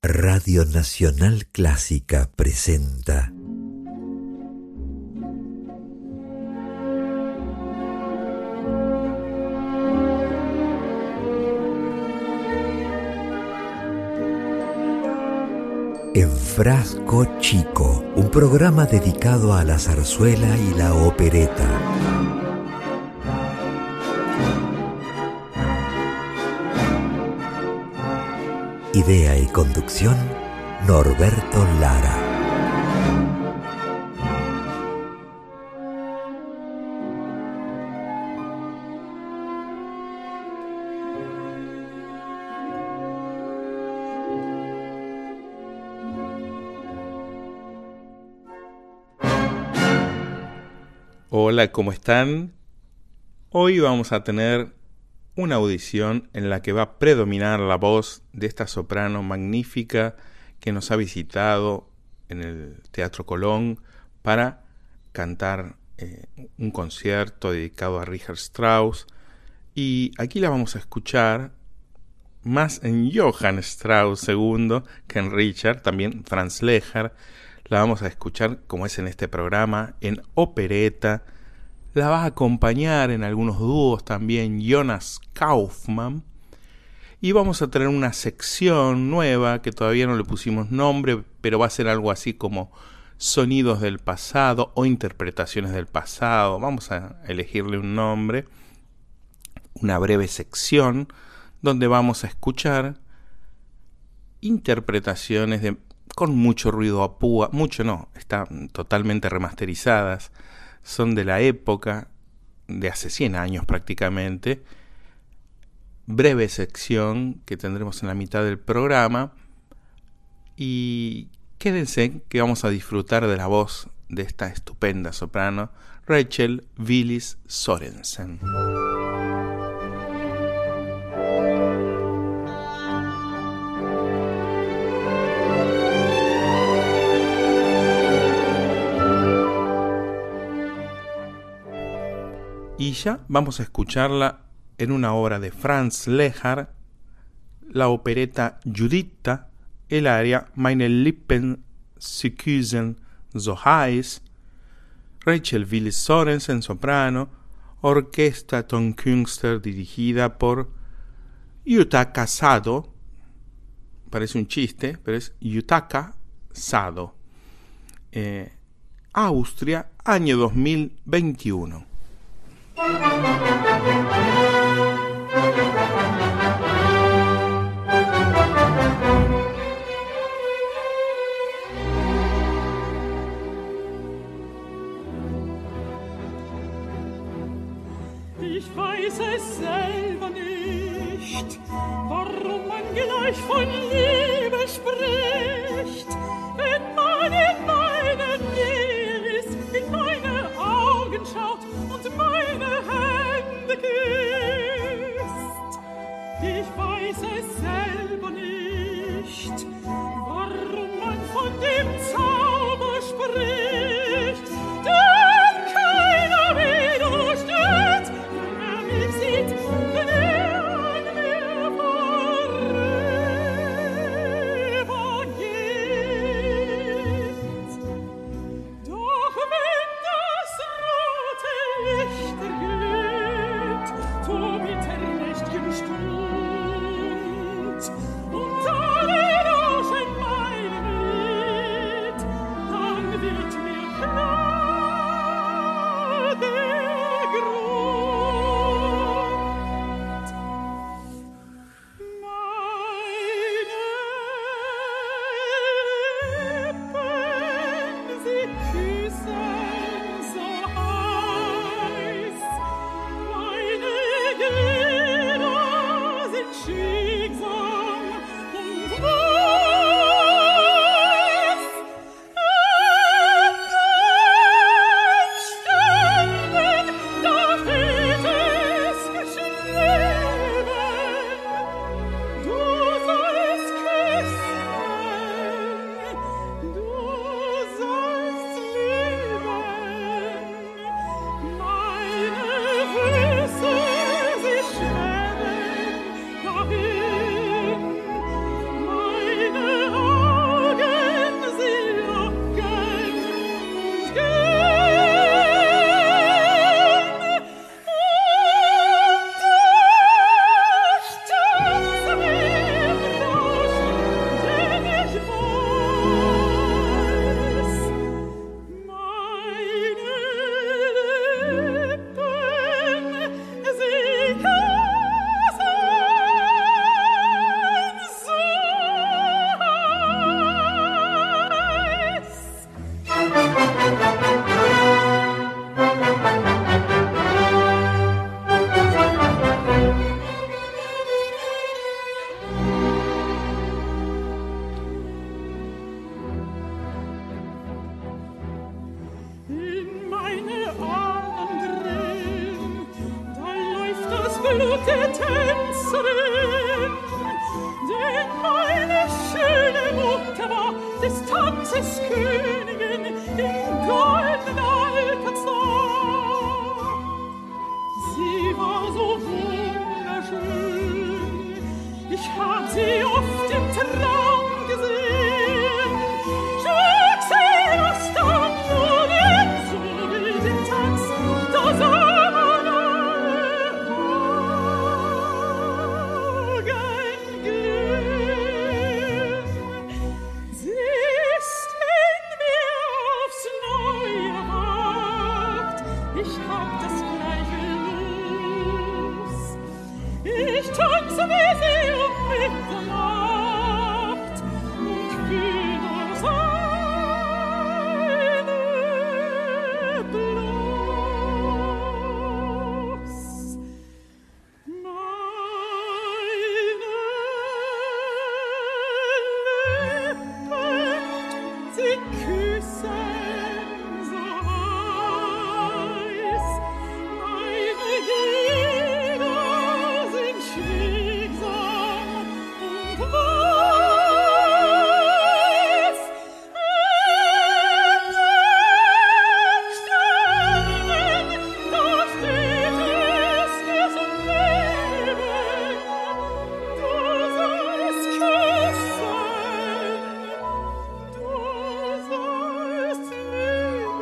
Radio Nacional Clásica presenta En Frasco Chico, un programa dedicado a la zarzuela y la opereta. Idea y conducción, Norberto Lara. Hola, ¿cómo están? Hoy vamos a tener una audición en la que va a predominar la voz de esta soprano magnífica que nos ha visitado en el Teatro Colón para cantar un concierto dedicado a Richard Strauss. Y aquí la vamos a escuchar más en Johann Strauss II que en Richard, también Franz Lehár. La vamos a escuchar, como es en este programa, en opereta. La va a acompañar en algunos dúos también Jonas Kaufmann. Y vamos a tener una sección nueva que todavía no le pusimos nombre, pero va a ser algo así como sonidos del pasado o interpretaciones del pasado. Vamos a elegirle un nombre, una breve sección donde vamos a escuchar interpretaciones con mucho ruido a púa, mucho no, están totalmente remasterizadas. Son de la época de hace 100 años prácticamente. Breve sección que tendremos en la mitad del programa. Y quédense que vamos a disfrutar de la voz de esta estupenda soprano, Rachel Willis Sorensen. Y ya vamos a escucharla en una obra de Franz Lehár, la opereta Juditha, el aria Meine Lippen sie küssen so heiß, Rachel Willis Sorensen soprano, Orquesta Tonkünstler dirigida por Yutaka Sado. Parece un chiste, pero es Yutaka Sado. Austria, año 2021. Ich weiß es selber nicht, warum man gleich von Liebe spricht, wenn man in meine Nähe ist, in meine Augen schaut und meine Hände küsst. Ich weiß es selber nicht, warum man von dem Zauber spricht, denn keiner widersteht, wenn er mich sieht, wenn er an mir vorübergeht. Doch wenn das rote Licht erglüht, mit der nächt'gen Stund, und alle der Tänzerin, denn meine schöne Mutter war des Tanzes Königin im goldenen Alcazar. Sie war so wunderschön, ich hab sie oft im Traum gesehen. Schlug sie was dann nur in so wilden Tanz, da sah man alle Augen glühen. Sie ist in mir aufs Neue erwacht, ich hab das gleiche Los. Ich tanze wie sie um Mitternacht und bin aus eine bloß. Meine Lippen, sie küssen so heiß, meine Glieder sind schwiegsam und weiß. Im Stern, da steht es mir zum Leben, du sollst küssen, du sollst lieben.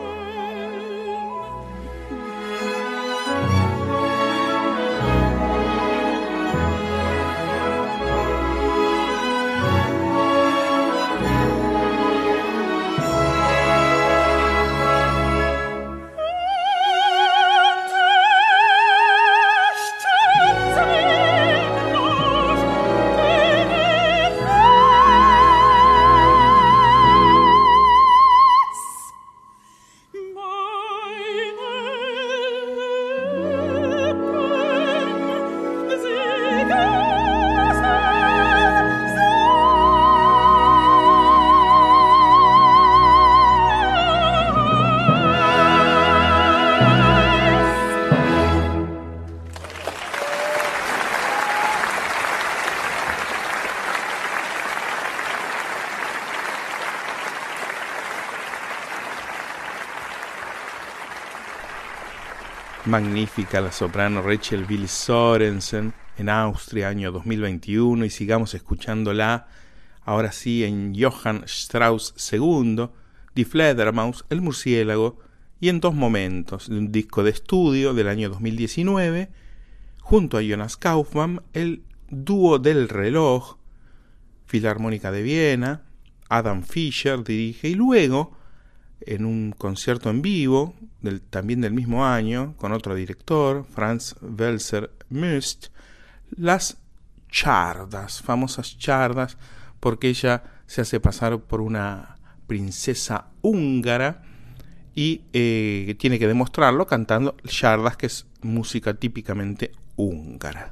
Magnífica la soprano Rachel Billy Sorensen en Austria, año 2021, y sigamos escuchándola ahora sí en Johann Strauss II, Die Fledermaus, El Murciélago, y en Dos Momentos, de un disco de estudio del año 2019, junto a Jonas Kaufmann, el dúo del reloj, Filarmónica de Viena, Adam Fischer dirige, y luego en un concierto en vivo, también del mismo año, con otro director, Franz Welser Müst, las Chardas, famosas Chardas, porque ella se hace pasar por una princesa húngara y tiene que demostrarlo cantando Chardas, que es música típicamente húngara.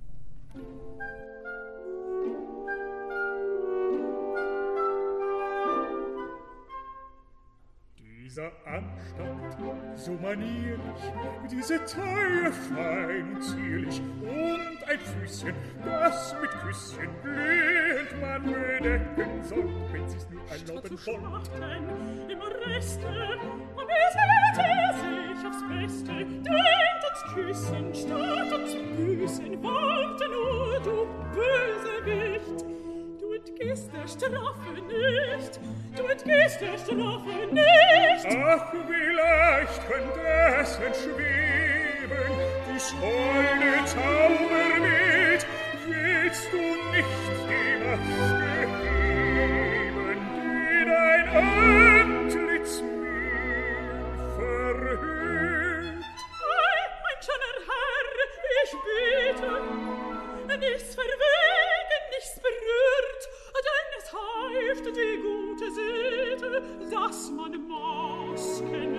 Dieser Anstand, so manierlich, diese Taille fein und zierlich und ein Füßchen, das mit Küsschen blühend man bedecken soll, wenn sie's nur erlauben wollt. Im Reste, und es hätte sich aufs Beste, denkt uns küssen, statt uns büßen, warte nur, du Bösewicht. Du entgehst der Strafe nicht, du entgehst der Strafe nicht. Ach, wie leicht könnte es entschweben, dies holde Zaubermild, willst du nicht die Maske heben, die dein Antlitz mir verhüllt? Ei, mein schöner Herr, ich bitte, nichts verwegen, nichts berührt, denn es heißt die gute Sitte, dass man Masken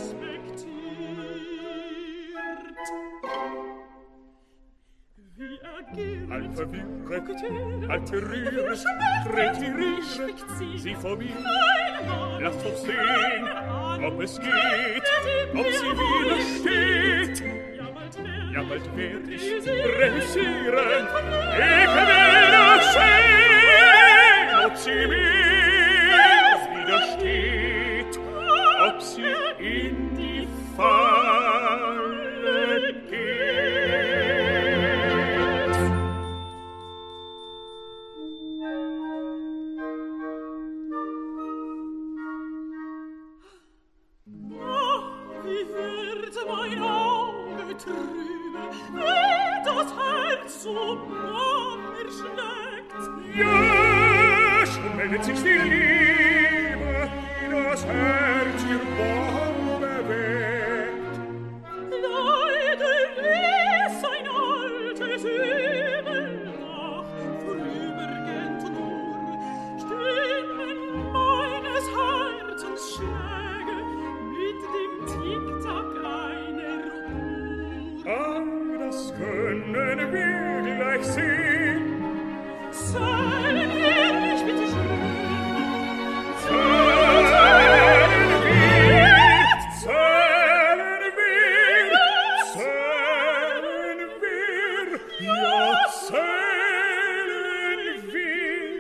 respektiert. Wie ergeht, Verwirret, alteriere, retiriere, sie vor mir. Lasst uns sehen, ob es geht, ob sie widersteht. Ja, mal Ja, bald werd ich reüssieren. Ich will nur sehen, ob sie mir widersteht, ob sie in die Falle geht. Oh, wie wird mein Auge trübe, wie das Herz so Mann erschlägt. Ja, schon meldet sich die Liebe, die das Herz ihr Baum bewegt. Leider ließ ein altes Übel nach, vorübergehend nur Stimmen meines Herzens Schläge mit dem Tick-Tack einer Uhr. Ah, das können wir gleich sehen. Seien wir nicht bitte schön, Zählen wir, ja, zählen wir.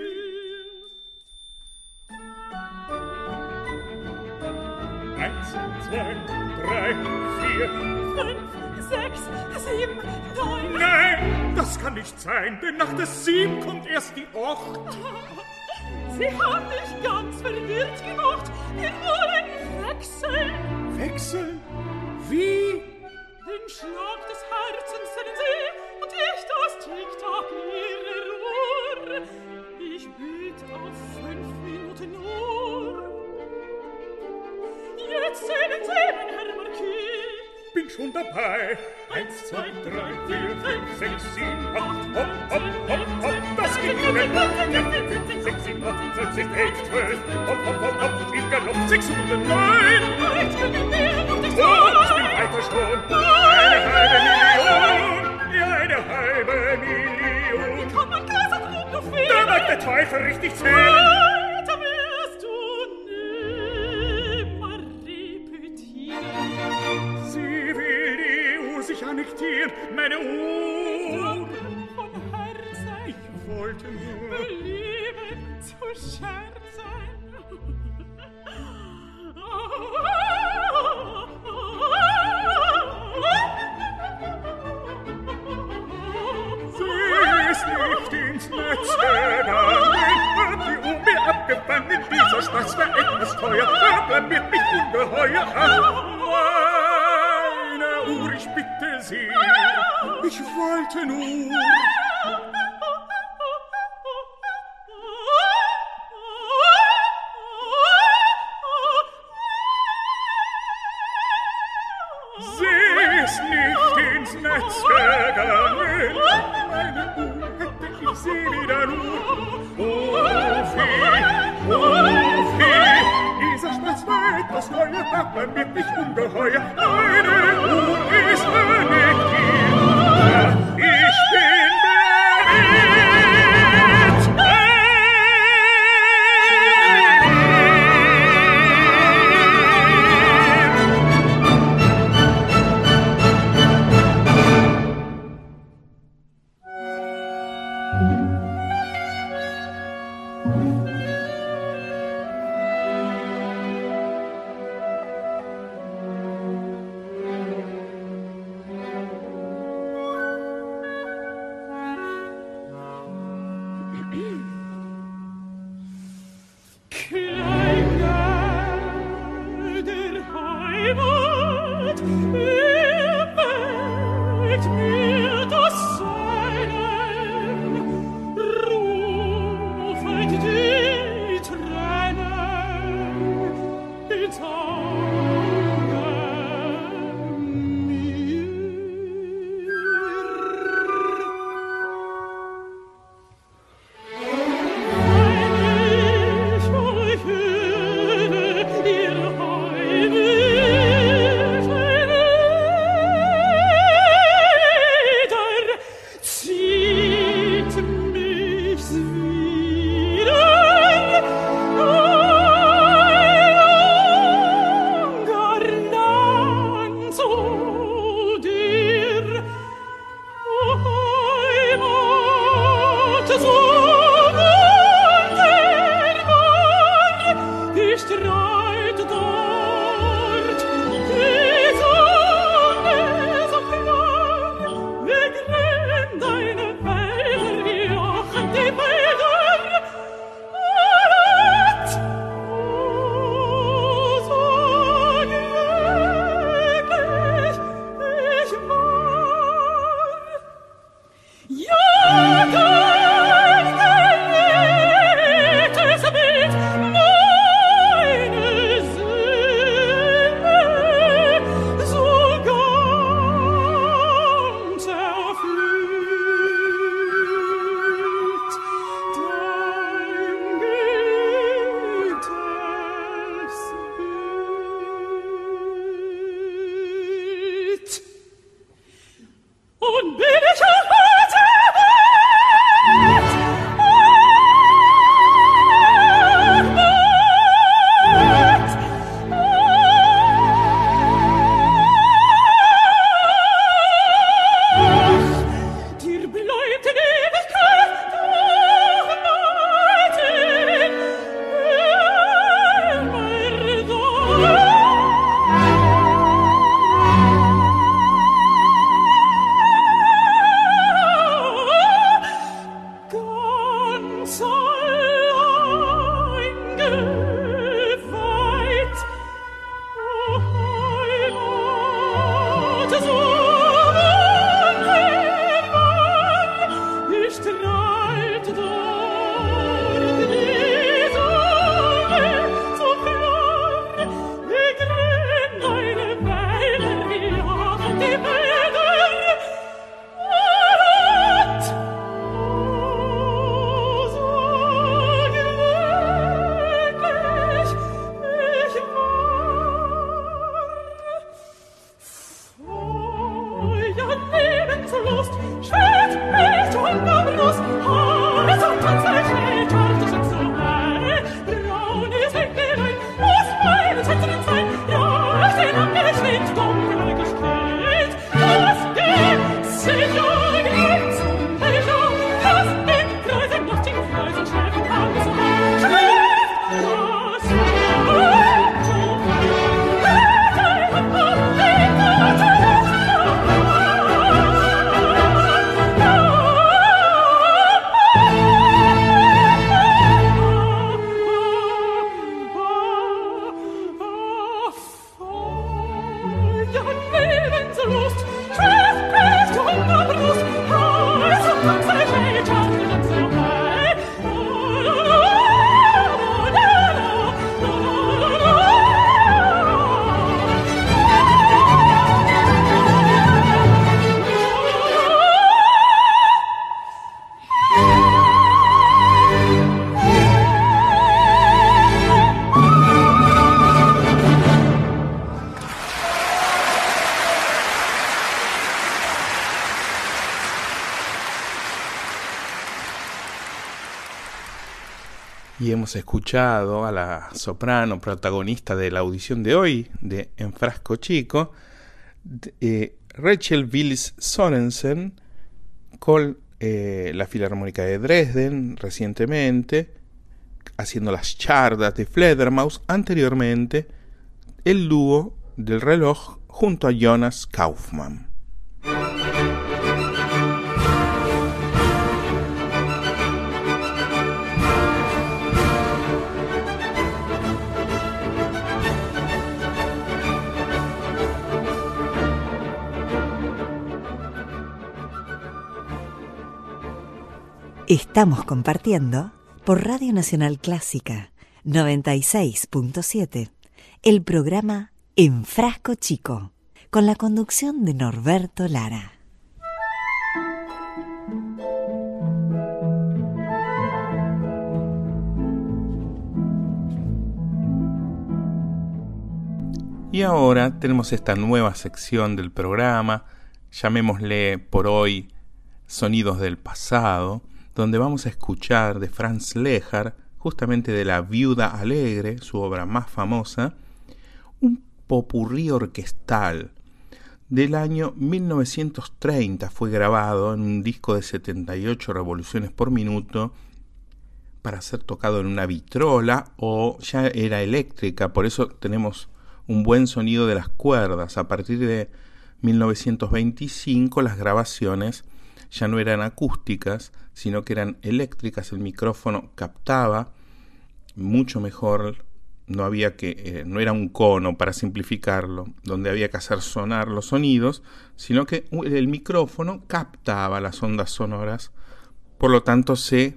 1, 2, 3, 4. 5, 6, 7, 9. Nein, das kann nicht sein, denn nach der 7 kommt erst die 8. Sie haben mich ganz verwirrt gemacht. Wir wollen wechseln. Wechseln? Wie? Den Schlag des Herzens sehen Sie und ich das Tick-Tack Ihrer Uhr. Ich bitte auf 5 Minuten nur. Jetzt sehen Sie, mein Herr Marquis. Bin schon dabei. 1, 2, 3, 4, 5, 6, 7, 8. Hopp, hopp, hopp, hopp. Das geht Ihnen. 5, 6, 7, 8, 9, 10, 11, 12. Hopp, hopp, hopp, hopp. Ich kann noch 609. Weit mit mir noch nicht Oh, ich bin weiter schon. Eine halbe Million. Ja, eine halbe Million. Kann man Glas und Blut noch fehlen? Da mag der Teufel richtig zählen. Weiter wirst du nimmer repetieren. Sie will die Uhr sich annektieren. Meine Uhr. Von Herzen Ich wollte nur. belieben zu scherzen. Sie ist nicht ins Netz gegangen, hat die Uhr mir abgefangen. Dieser Spaß war etwas teuer, er blamiert mich ungeheuer. Ach, meine Uhr, ich bitte Sie, ich wollte nur. Sie ist nicht ins Netz gegangen, meine Uhr hätte ich sie wieder nur. Ufi, dieser Spaß war etwas Neuer, aber mit mich ungeheuer. Meine Uhr ist annektiert, ich bin blamiert. hemos escuchado a la soprano protagonista de la audición de hoy, de En Frasco Chico, Rachel Willis Sorensen, con la Filarmónica de Dresden recientemente, haciendo las chardas de Fledermaus, anteriormente el dúo del reloj junto a Jonas Kaufmann. Estamos compartiendo por Radio Nacional Clásica 96.7 el programa En Frasco Chico, con la conducción de Norberto Lara. Y ahora tenemos esta nueva sección del programa, llamémosle por hoy Sonidos del Pasado, donde vamos a escuchar de Franz Lehár, justamente de La Viuda Alegre, su obra más famosa, un popurrí orquestal del año 1930. Fue grabado en un disco de 78 revoluciones por minuto para ser tocado en una vitrola, o ya era eléctrica, por eso tenemos un buen sonido de las cuerdas. A partir de 1925 las grabaciones ya no eran acústicas, sino que eran eléctricas. El micrófono captaba mucho mejor, no era un cono, para simplificarlo, donde había que hacer sonar los sonidos, sino que el micrófono captaba las ondas sonoras, por lo tanto se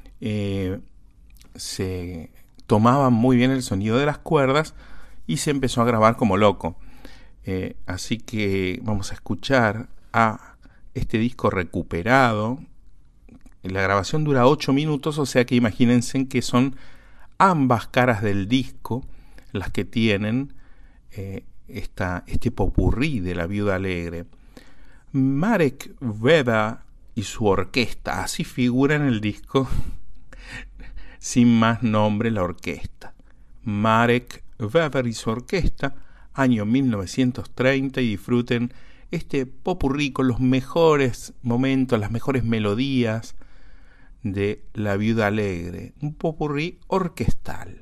tomaba muy bien el sonido de las cuerdas y se empezó a grabar como loco. Así que vamos a escuchar a este disco recuperado. La grabación dura 8 minutos, o sea que imagínense que son ambas caras del disco las que tienen este popurrí de La Viuda Alegre. Marek Weber y su orquesta, así figura en el disco, sin más nombre la orquesta. Marek Weber y su orquesta, año 1930, y disfruten este popurrí con los mejores momentos, las mejores melodías de La Viuda Alegre, un popurrí orquestal.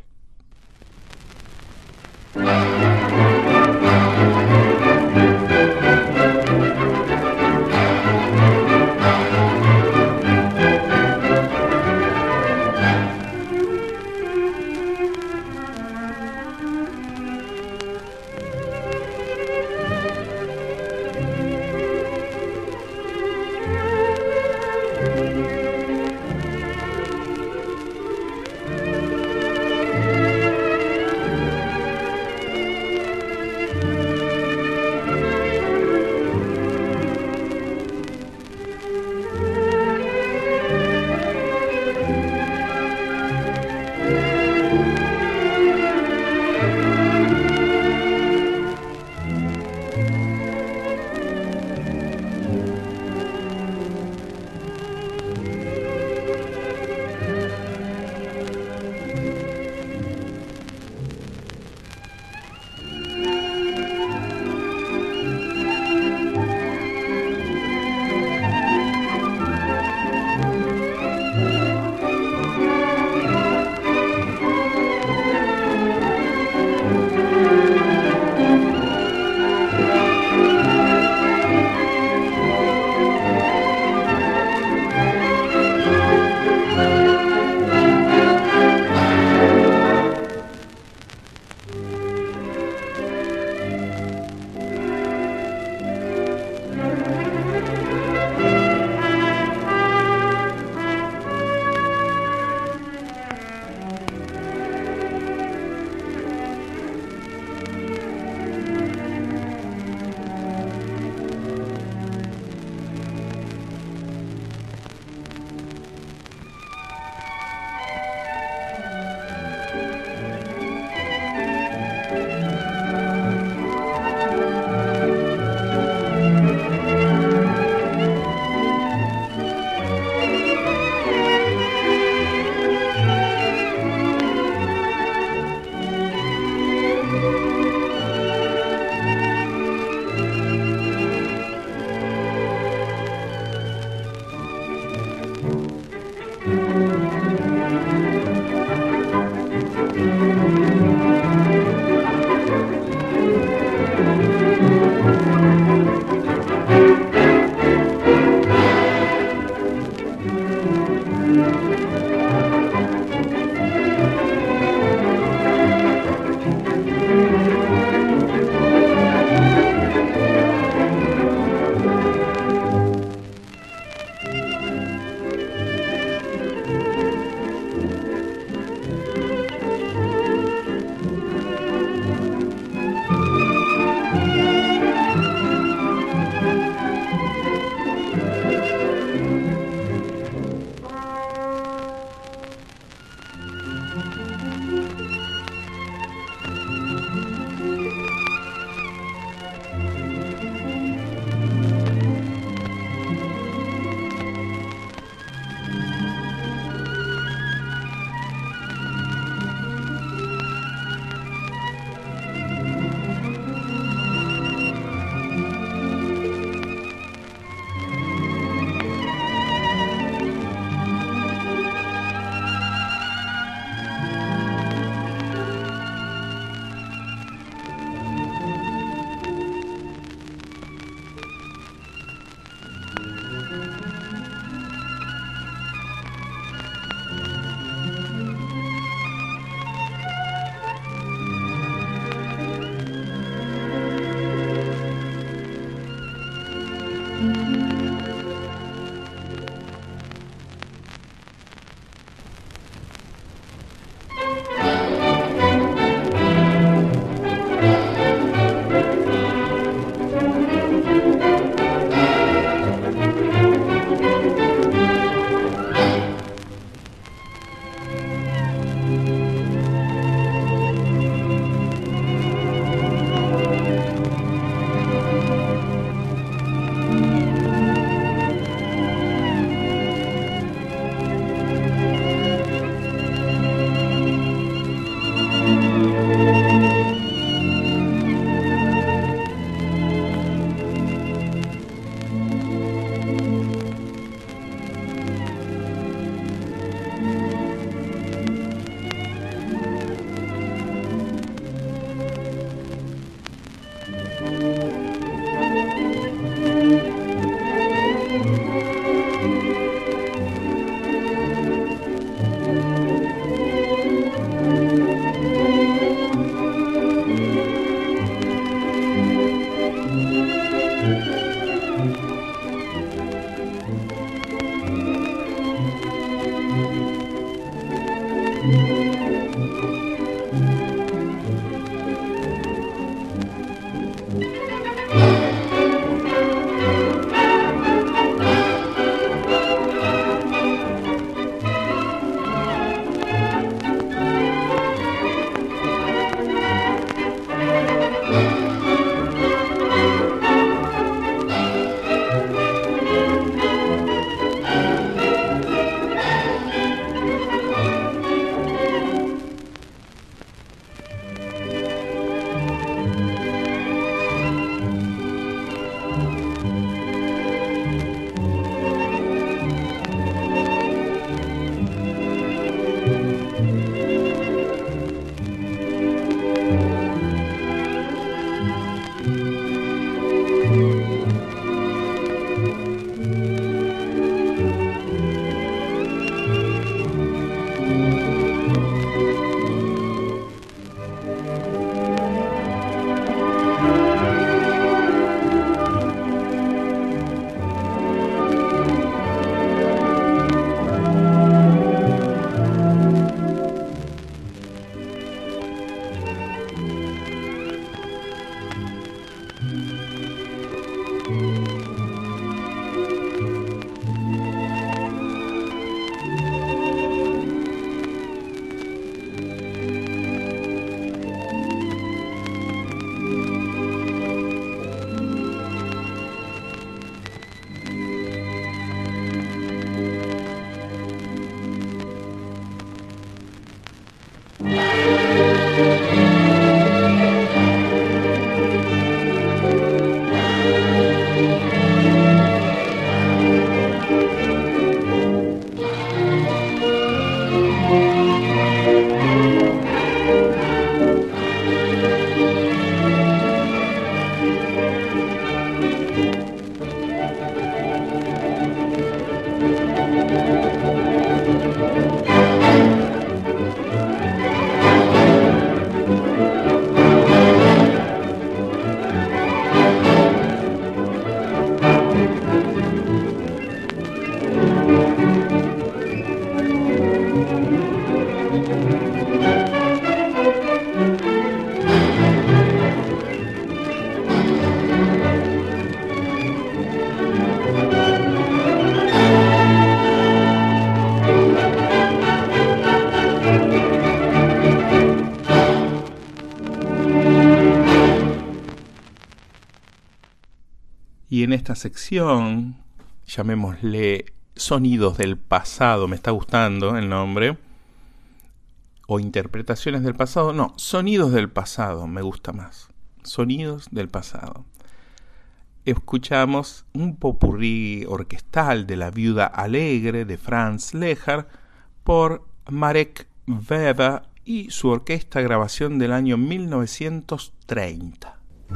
Y en esta sección, llamémosle Sonidos del Pasado, me está gustando el nombre, o Interpretaciones del Pasado, no, Sonidos del Pasado me gusta más, Sonidos del Pasado. Escuchamos un popurrí orquestal de La Viuda Alegre de Franz Lehár por Marek Weda y su orquesta, grabación del año 1930.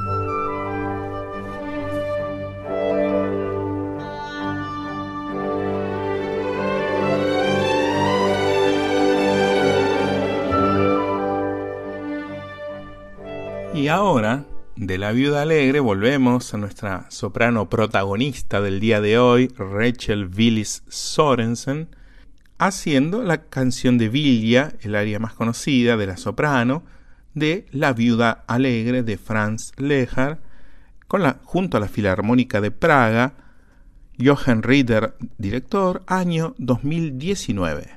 Y ahora, de La Viuda Alegre, volvemos a nuestra soprano protagonista del día de hoy, Rachel Willis Sorensen, haciendo la canción de Vilja, el aria más conocida de la soprano, de La Viuda Alegre de Franz Lehár, junto a la Filarmónica de Praga, Johann Rieder, director, año 2019.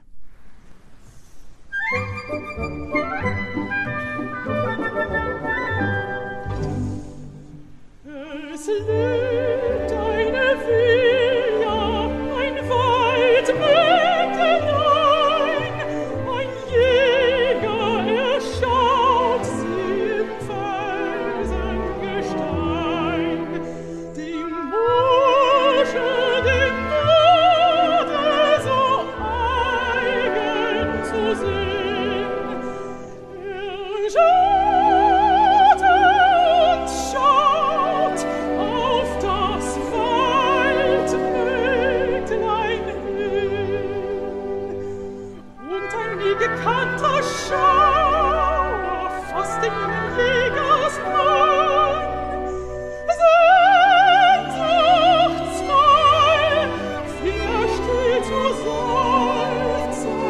Es lebt eine Vilja, ein Waldmägdelein, ein Jäger, er schaut sie im Felsengestein, dem Bursche, dem Bode so eigen zu sehen. Er schaut und schaut auf das Waldmägdlein hin. Und ein nie gekannter Schauer fasst in jungen Jägers Mann. Sehnsuchtsvoll fing still zu seufzen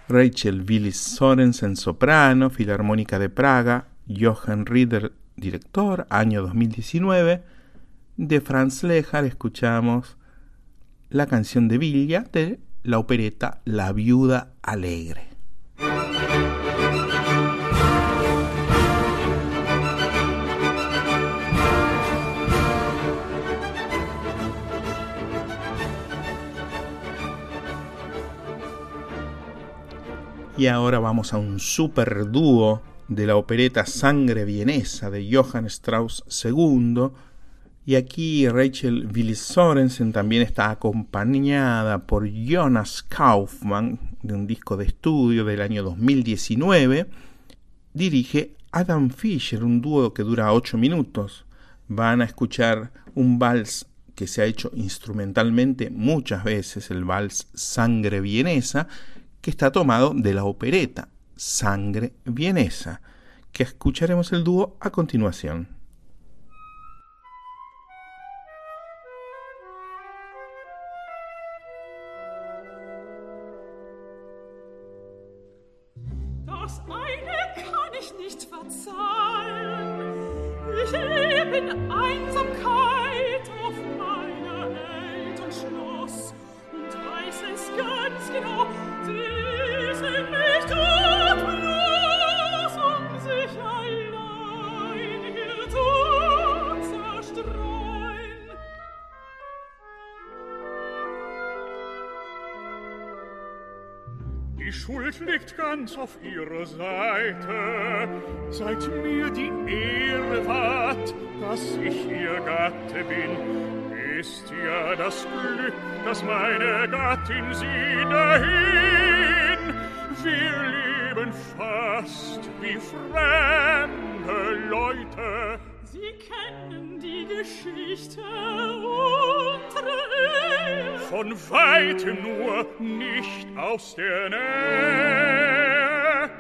Rachel Willis Sorensen, soprano, Filarmónica de Praga, Johan Rieder, director, año 2019. De Franz Lehár escuchamos la canción de Villa de la opereta La Viuda Alegre. Y ahora vamos a un super dúo de la opereta Sangre vienesa de Johann Strauss II. Y aquí Rachel Willis Sorensen también está acompañada por Jonas Kaufmann, de un disco de estudio del año 2019. Dirige Adam Fischer, un dúo que dura 8 minutos. Van a escuchar un vals que se ha hecho instrumentalmente muchas veces, el vals Sangre vienesa, que está tomado de la opereta Sangre vienesa, que escucharemos el dúo a continuación. Das eine kann ich nicht verzeihen. Ich lebe in Einsamkeit auf meiner Eltern Schloss und weiß es ganz genau, sie sind nicht tot bloß, um sich allein hier zu zerstreuen. Die Schuld liegt ganz auf ihrer Seite. Seit mir die Ehre ward, dass ich ihr Gatte bin, ist ja das Glück, dass meine Gattin sie dahin. Wir leben fast wie fremde Leute. Sie kennen die Geschichte unserer Ehe. Von Weitem nur, nicht aus der Nähe.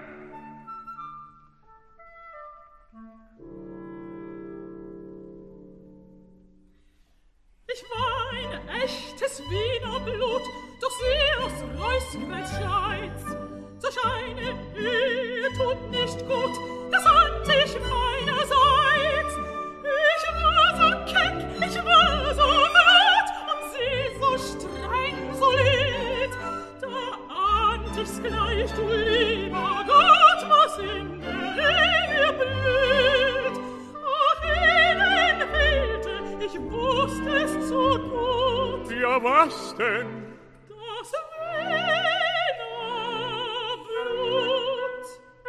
Ich war ein echtes Wiener Blut, doch sie aus Reußquells Schleiz. Solch eine Ehe tut nicht gut, das ahnt ich meinerseits. Ich war so keck, ich war so wild und sie so streng, so lieb. Da ahnt ich's gleich, du lieber Gott, was in der Ehe blüht. Ach, ihnen fehlte, ich wusste es so gut. Ja, was denn? Das Wiener Blut.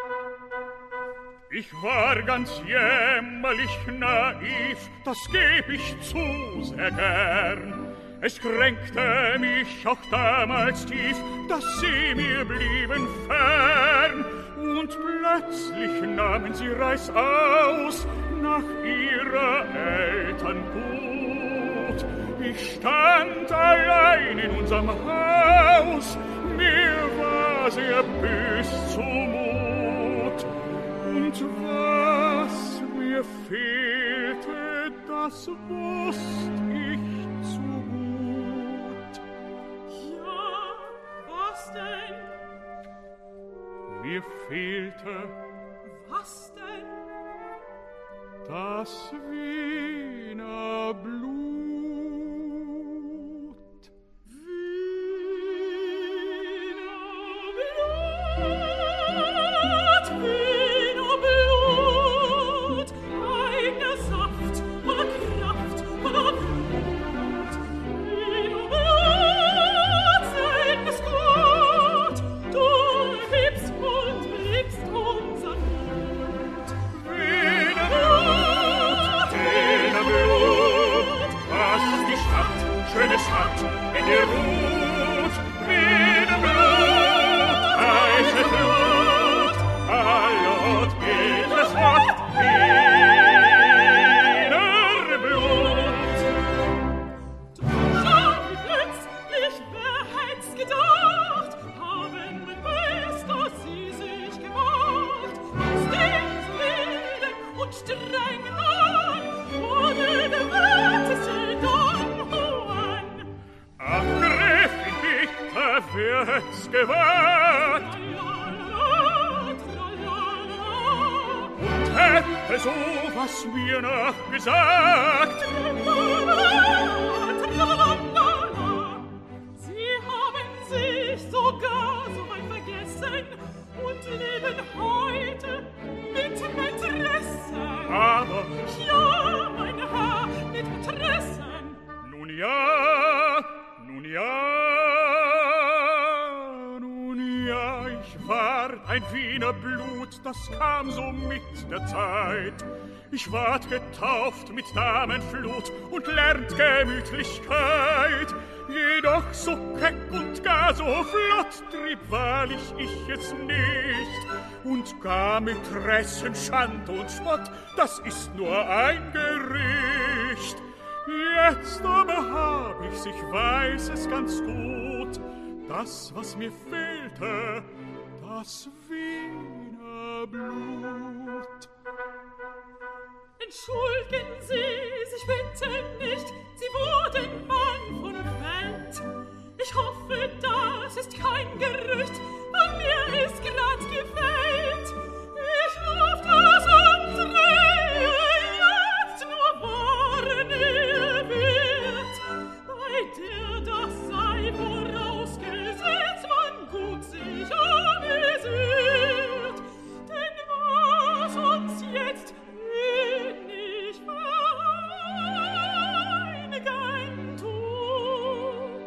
Ich war ganz jämmerlich naiv, das geb ich zu sehr gern. Es kränkte mich auch damals tief, dass sie mir blieben fern. Und plötzlich nahmen sie reißaus nach ihrer Eltern Gut. Ich stand allein in unserem Haus, mir war sehr bös zumut. Und was mir fehlte, das wusst ich zu gut. Ja, was denn? Mir fehlte Was denn? das Wiener Blut. Wiener Blut, eigener Saft, voller Kraft, voller Blut. Wiener Blut, seltenes Gut, du gibst und liebst unser Blut. Wiener Blut, was die Stadt Schönes hat in der Ruth. Wiener Blut, heiße Blut, allot edles Wort. Wiener Blut. Schau, wie plötzlich, wer hätt's gedacht, haben mein Meister sie sich gemacht. Aus dem wilden und strengen Mann wurde der werteste Don Juan. Ach, Gräfin, bitte, wer hätt's gewagt? hätte so was mir nachgesagt. Sie haben sich sogar so weit vergessen und leben heute mit Mätressen. Aber ja, mein Herr, mit Mätressen. nun ja, ich war ein Wiener Blut, das kam so mit der Zeit. Ich ward getauft mit Damenflut und lernt Gemütlichkeit. Jedoch so keck und gar so flott trieb wahrlich ich es nicht. Und gar Mätressen, Schand und Spott, das ist nur ein Gerücht. Jetzt aber hab ich's, ich weiß es ganz gut. Das, was mir fehlte, das Wiener Blut. Entschuldigen Sie sich bitte nicht, Sie wurden Mann von Welt. Ich hoffe, das ist kein Gerücht, an mir ist grad gefällt. Ich hoff, dass unsere jetzt nur wahre Nähe wird, bei der das sei vorausgesetzt, man gut sich amüsiert. Denn was uns jetzt wenig vereinigen tut,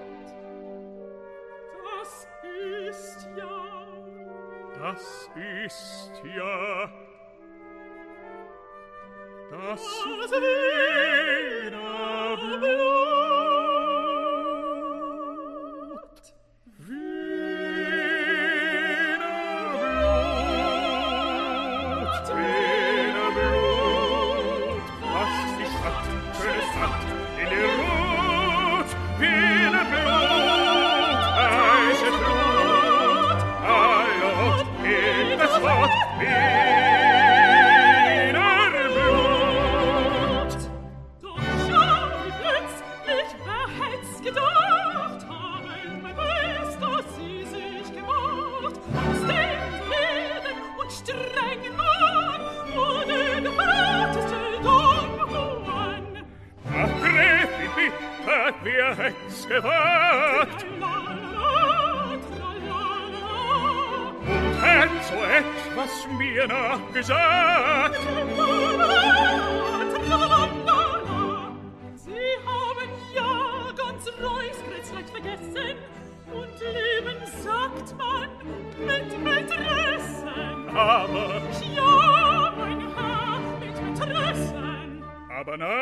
das ist ja das Wiener Blut. Wiener Blut, was die Stadt schönes hat in der Rot. Wiener Blut, heißes Blut, Allot in das Wort Wiener Blut. Doch schau, wie plötzlich, wer hätt's gedacht, haben mein Meister sie sich gemacht. Aus dem Leben und strengen Mann wurde der Vaterste Don Juan. Ach, Gräfin, bitte, wer hätt's gewagt? Tralala, tralala. Und hätt so etwas mir nachgesagt. Sie haben ja ganz Reuskreuz leicht vergessen und leben, sagt man, mit Mätressen. Aber Ja, mein Herr, mit Mätressen. Aber nein,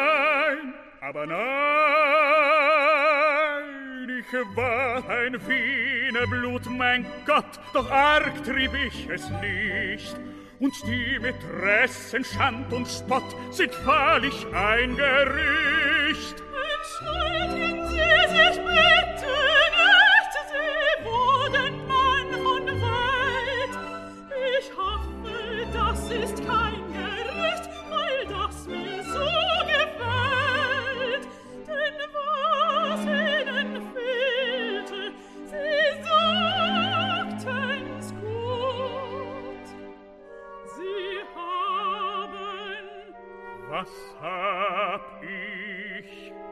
ich war ein Wiener Blut, mein Gott, doch arg trieb ich es nicht. Und die Mätressen, Schand und Spott sind wahrlich ein Gerücht. Entschuldigen Sie sich bitte nicht, Sie wurden Mann von Welt. Ich hoffe, das ist kein Gerücht, weil das mir so gefällt. Denn was ihnen fehlte, Sie sagten's gut. Sie haben... Was hab ich?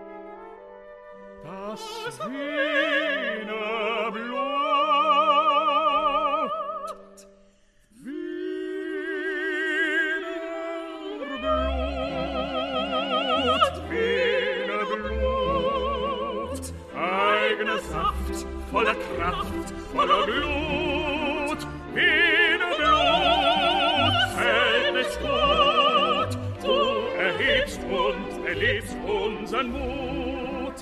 Das Wiener Blut. Wiener Blut. Eigener Saft, voller Kraft, voller Blut. Wiener Blut, hält es gut. Du erhebst und erlebst unseren Mut.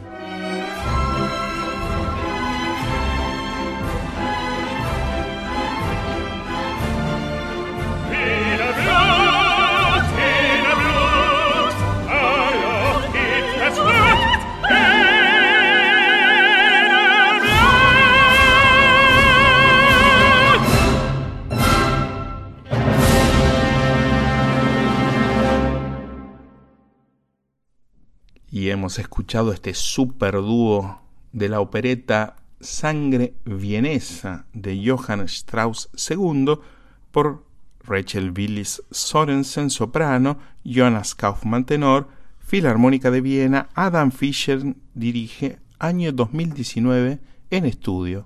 Wiener Blut, hallo, geht es gut. Y hemos escuchado este super dúo de la opereta Sangre vienesa de Johann Strauss II por Rachel Billis Sorensen, soprano, Jonas Kaufmann, tenor, Filarmónica de Viena, Adam Fischer dirige, año 2019, en estudio.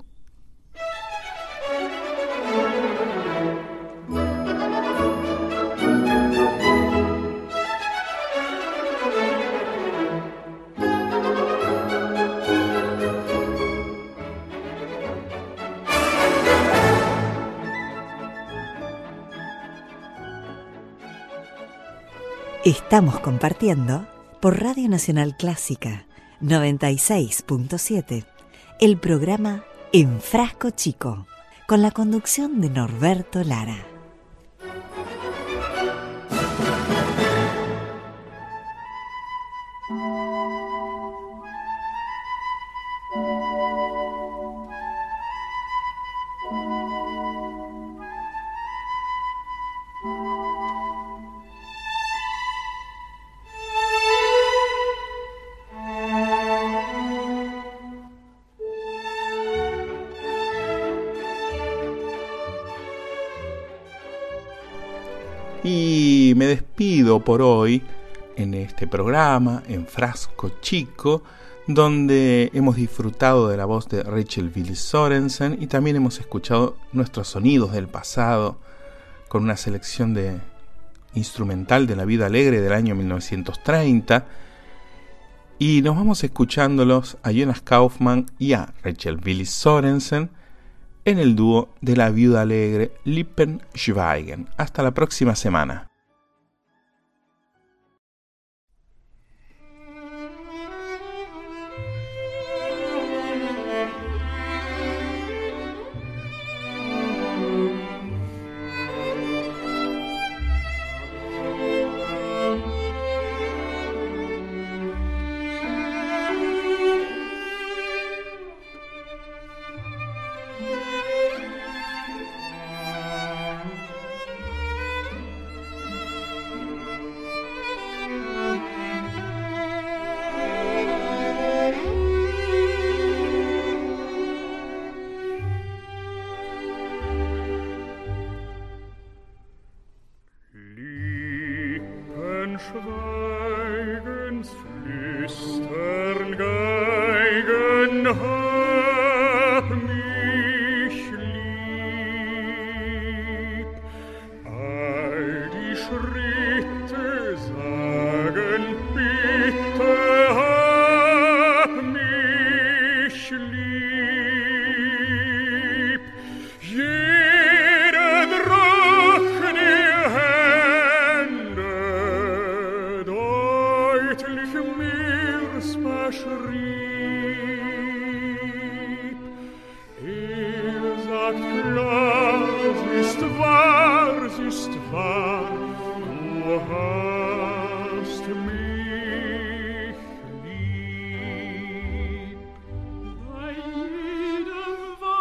Estamos compartiendo por Radio Nacional Clásica 96.7 el programa En Frasco Chico, con la conducción de Norberto Lara. Y me despido por hoy en este programa, en Frasco Chico, donde hemos disfrutado de la voz de Rachel Billis Sorensen y también hemos escuchado nuestros sonidos del pasado con una selección de instrumental de La Vida Alegre del año 1930. Y nos vamos escuchándolos a Jonas Kaufmann y a Rachel Billis Sorensen en el dúo de La Viuda Alegre, Lippen Schweigen. Hasta la próxima semana. Schweigens flüstern Geigen, hab mich lieb. All die Schritte sagen, bitte hab mich lieb. Jeder Druck die Hände deutlich mir's beschrieb. Sagt klar, sie ist wahr, du hast mich lieb. Bei jedem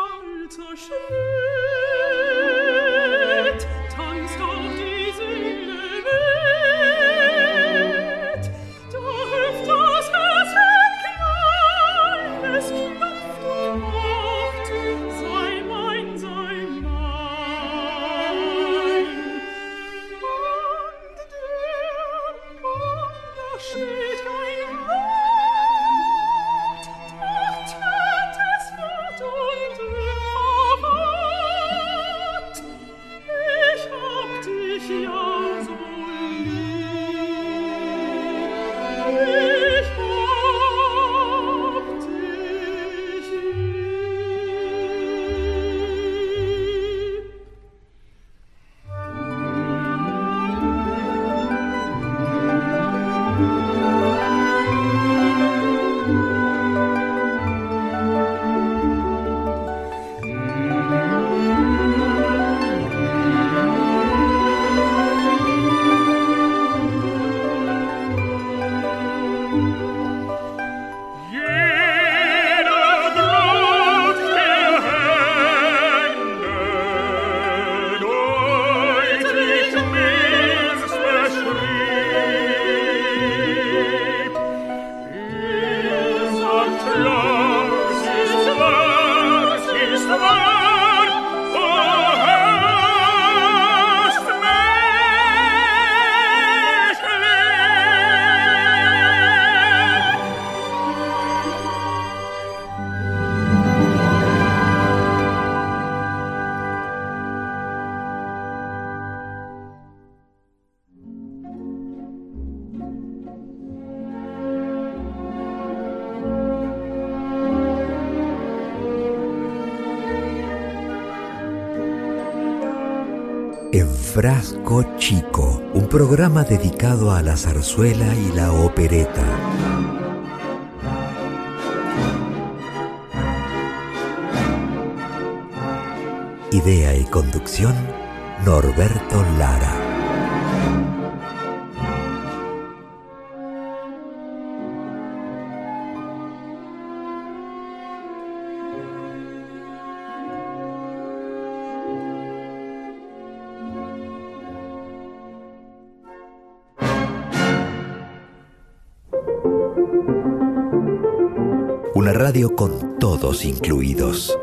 Walzerschritt tanzt auch die Seele mit. Da hüpft das Herz ein kleines, klopft und pocht, sei mein, sei mein. Und da steht ein Wort, doch tönt es fort und immer En Frasco Chico, un programa dedicado a la zarzuela y la opereta. Idea y conducción, Norberto Lara. Una radio con todos incluidos.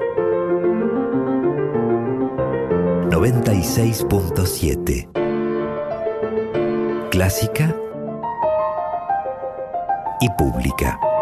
96.7. Clásica y pública.